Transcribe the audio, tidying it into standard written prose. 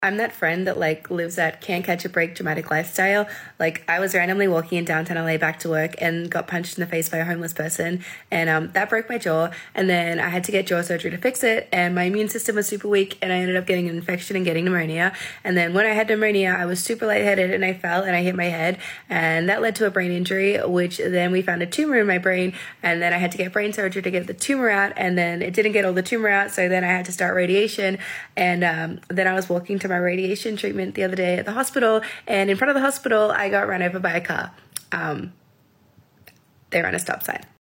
I'm that friend that like lives that can't catch a break dramatic lifestyle. Like I was randomly walking in downtown LA back to work and got punched in the face by a homeless person, and that broke my jaw. And then I had to get jaw surgery to fix it, and my immune system was super weak, and I ended up getting an infection and getting pneumonia. And then when I had pneumonia, I was super lightheaded, and I fell and I hit my head, and that led to a brain injury, which then we found a tumor in my brain, and then I had to get brain surgery to get the tumor out, and then it didn't get all the tumor out, so then I had to start radiation. And then I was walking to my radiation treatment the other day at the hospital, and in front of the hospital I got run over by a car. They ran a stop sign.